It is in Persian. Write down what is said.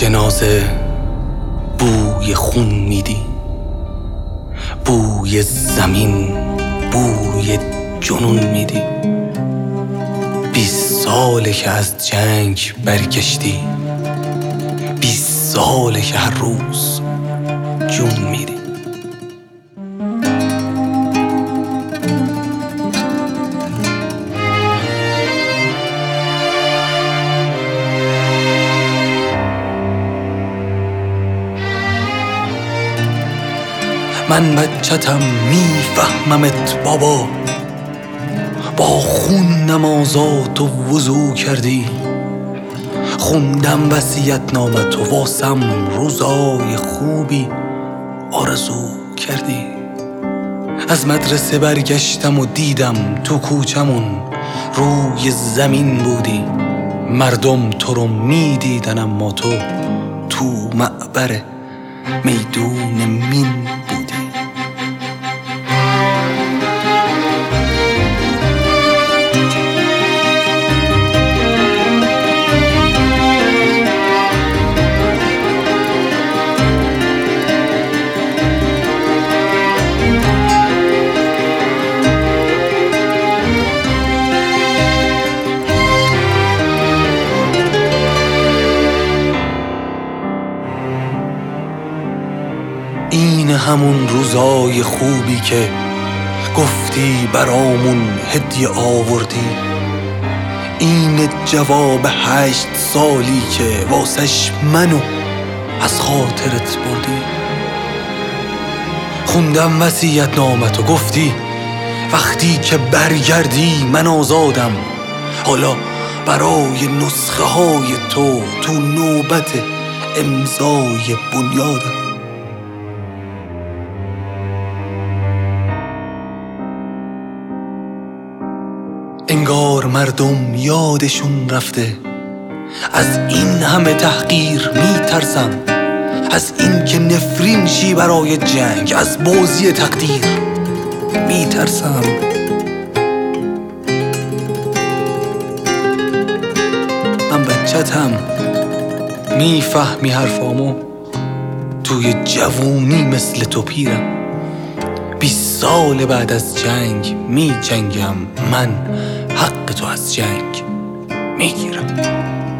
جنازه بوی خون میدی، بوی زمین، بوی جنون میدی. 20 ساله که از جنگ برگشتی، 20 ساله که هر روز جون میدی. من بچتم میفهممت بابا، با خون نمازات و وضو کردی. خوندم وصیت نامت و واسم روزای خوبی آرزو کردی. از مدرسه برگشتم و دیدم تو کوچمون روی زمین بودی. مردم تو رو میدیدن اما تو معبر میدون مین بودی. این همون روزای خوبی که گفتی برامون هدیه آوردی. این جواب 8 سالی که واسش منو از خاطرت بردی. خوندم وصیت نامت و گفتی وقتی که برگردی من آزادم. حالا برای نسخه های تو نوبت امضای بنیادم. انگار مردم یادشون رفته، از این همه تحقیر میترسم. از این که نفرین شی برای جنگ، از بازی تقدیر میترسم. من بچتم میفهمی حرفامو، توی جوونی مثل تو پیرم. 20 سال بعد از جنگ می جنگم، من حق تو از جنگ میگیرم.